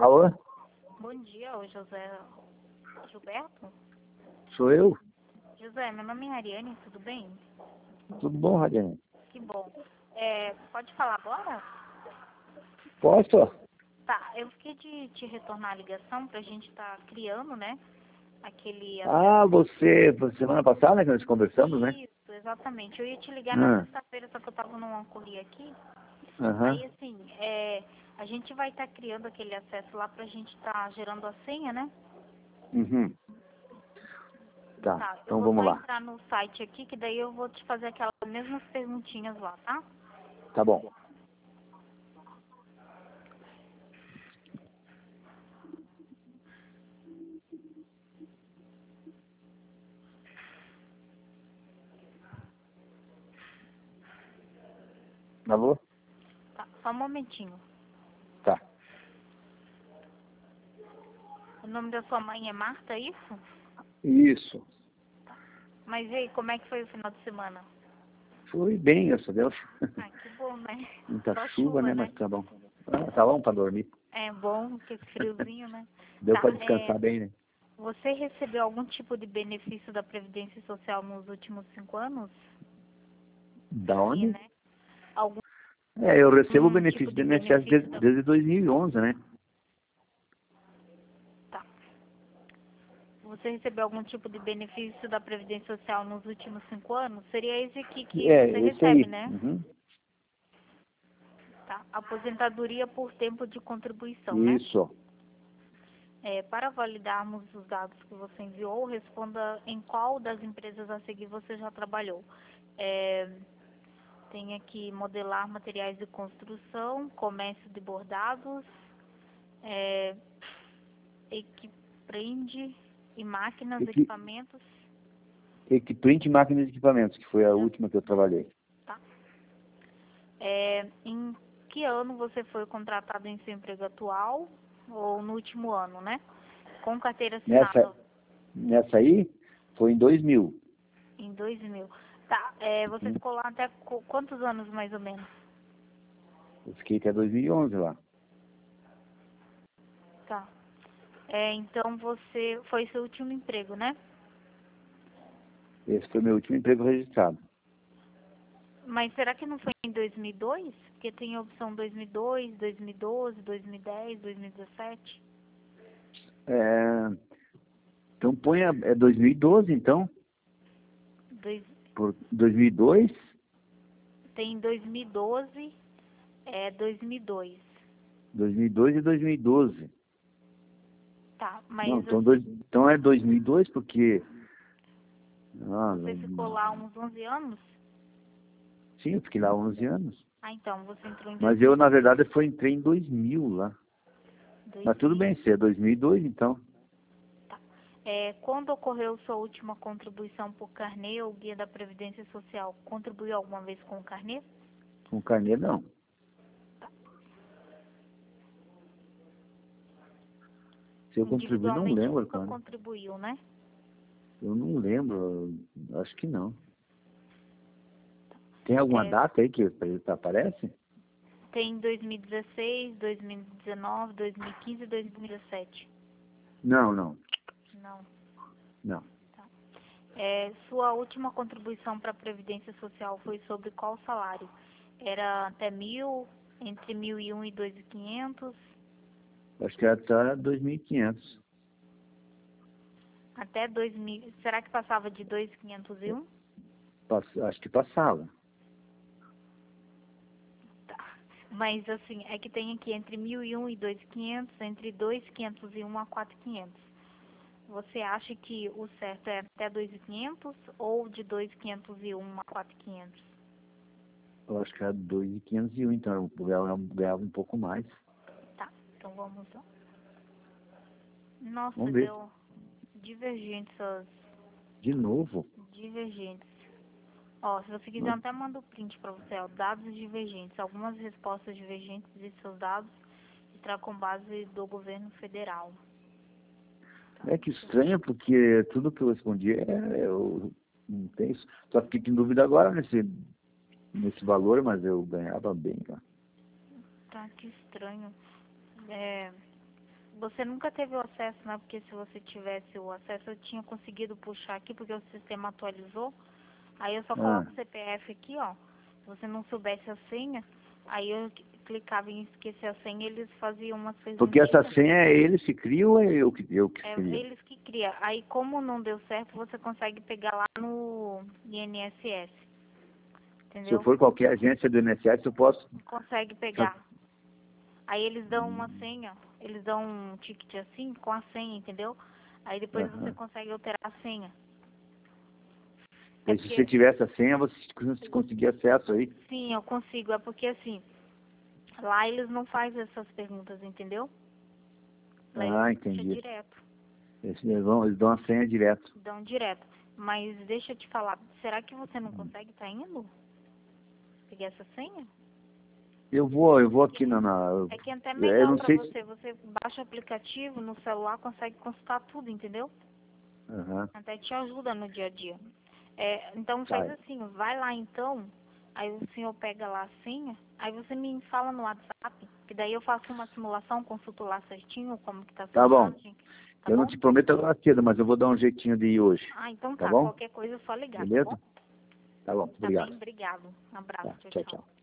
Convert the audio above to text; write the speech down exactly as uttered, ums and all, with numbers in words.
Alô? Bom dia, o José Gilberto. Sou eu? José, meu nome é Ariane, tudo bem? Tudo bom, Radiane? Que bom. É, pode falar agora? Posso? Tá, eu fiquei de te retornar a ligação pra gente estar criando, né? Aquele Ah, acesso. você, semana passada que nós conversamos, né? Isso, exatamente. Eu ia te ligar na Ah, sexta-feira, só que eu tava numa corrida aqui. aham. Aí, assim, é, a gente vai estar criando aquele acesso lá pra gente estar gerando a senha, né? Uhum. Tá, Tá, eu então vou só vamos lá. entrar no site aqui, que daí eu vou te fazer aquelas mesmas perguntinhas lá, tá? Tá bom. Alô? Tá, só um momentinho. Tá. O nome da sua mãe é Marta, é isso? Isso. Mas e aí, como é que foi o final de semana? Foi bem, graças a Deus. Ah, que bom, né? Muita Só chuva, chuva, né? né? Mas tá bom. Ah, tá bom pra dormir. É bom, que esse friozinho, né? Deu Tá, pra é, descansar bem, né? você recebeu algum tipo de benefício da Previdência Social nos últimos cinco anos? Da Sim, onde? né? Algum É, eu recebo o um tipo benefício do de I N S S benefício desde, da... desde dois mil e onze, né? Tá. Você recebeu algum tipo de benefício da Previdência Social nos últimos cinco anos? Seria esse aqui que É, você esse aí. recebe, né? Uhum. Tá. Aposentadoria por tempo de contribuição, né? Isso. É, para validarmos os dados que você enviou, responda em qual das empresas a seguir você já trabalhou. É, tem aqui modelar materiais de construção, comércio de bordados, é, equiprende e máquinas, Equi, equipamentos. Equiprint Máquinas e Equipamentos, que foi a É, última que eu trabalhei. tá. É, em que ano você foi contratado em seu emprego atual ou no último ano, né? Com carteira Nessa, assinada nessa aí, foi em dois mil. em dois mil. Tá, é, você Uhum. ficou lá até qu- quantos anos mais ou menos? Eu fiquei até dois mil e onze lá. Tá. É, então você foi seu último emprego, né? Esse foi meu último emprego registrado. Mas será que não foi em dois mil e dois? Porque tem a opção dois mil e dois, dois mil e doze, dois mil e dez, dois mil e dezessete. É, então põe a, é dois mil e doze, então. Dois, Por dois mil e dois. tem dois mil e doze, é dois mil e dois. dois mil e dois e dois mil e doze. Tá, Não, mas então, dois, assim, então é dois mil e dois porque... Ah, você ficou lá uns onze anos? sim, eu fiquei lá onze anos. Ah, então, você entrou em Mas eu, na dois mil e dois. verdade, foi, entrei em dois mil lá. Mas tudo dois mil. bem, se é dois mil e dois, então. Tá. É, quando ocorreu sua última contribuição por carnê ou guia da Previdência Social, contribuiu alguma vez com o carnê? Com carnê, não. Se eu contribuir, não Individualmente lembro, nunca cara. contribuiu, né? Eu não lembro. Acho que não. Tem alguma É, data aí que aparece? tem dois mil e dezesseis, dois mil e dezenove, dois mil e quinze e dois mil e dezessete. Não, não, Não. não. Tá. É, sua última contribuição para a Previdência Social foi sobre qual salário? Era até mil, entre mil e um e dois mil e quinhentos, Acho que era até dois mil e quinhentos. até dois mil. Será que passava de dois mil quinhentos e um? Pass- Acho que passava. Tá. Mas assim, é que tem aqui entre mil e um e dois mil e quinhentos, entre dois mil quinhentos e um a quatro mil e quinhentos. Você acha que o certo é até dois mil e quinhentos ou de dois mil quinhentos e um a quatro mil e quinhentos? Eu acho que era dois mil quinhentos e um, então eu ganhava, ganhava um pouco mais. Tá, então vamos lá. Nossa, Vamos ver. deu divergentes as De novo. divergentes. Ó, se você quiser, eu Mas até mando o print para você, ó, dados divergentes. Algumas respostas divergentes de seus dados está com base do governo federal. Tá, é que deixa eu... estranho, porque tudo que eu respondi é, eu não tenho isso. Só fiquei em dúvida agora nesse, nesse valor, mas eu ganhava bem lá. Tá, que estranho. É... você nunca teve o acesso, né? Porque se você tivesse o acesso, eu tinha conseguido puxar aqui, porque o sistema atualizou. Aí eu só coloco Ah. o C P F aqui, ó. Se você não soubesse a senha, aí eu clicava em esquecer a senha, eles faziam umas coisas. Porque essa senha é eles que criam ou é eu que, eu que É crio? eles que criam. Aí como não deu certo, você consegue pegar lá no I N S S. Entendeu? Se eu for qualquer agência do I N S S, eu posso... Consegue pegar. Aí eles dão uma senha, eles dão um ticket assim, com a senha, entendeu? Aí depois Aham. você consegue alterar a senha. E É se porque, você tiver essa senha, você conseguir acesso aí. sim, eu consigo. É porque assim, lá eles não fazem essas perguntas, entendeu? Lá eles Ah, puxam entendi. direto, Eles, vão, eles dão a senha direto. dão direto. Mas deixa eu te falar, será que você não consegue estar indo? Pegar essa senha? Eu vou, eu vou aqui na... na É que é até eu melhor não pra sei se... você. Você baixa o aplicativo no celular, consegue consultar tudo, entendeu? Aham. Até te ajuda no dia a dia. É, então faz Tá. assim, vai lá então, aí o senhor pega lá a senha, aí você me fala no WhatsApp, que daí eu faço uma simulação, consulto lá certinho como que tá a sua Tá bom. imagem, tá Eu não bom? te prometo agora cedo, mas eu vou dar um jeitinho de ir hoje. Ah, então Tá tá, bom? qualquer coisa é só ligar, tá bom? Beleza? Tá bom. Tá bem, Obrigado. obrigado. Um abraço, Tá. tchau, Tchau, tchau. tchau.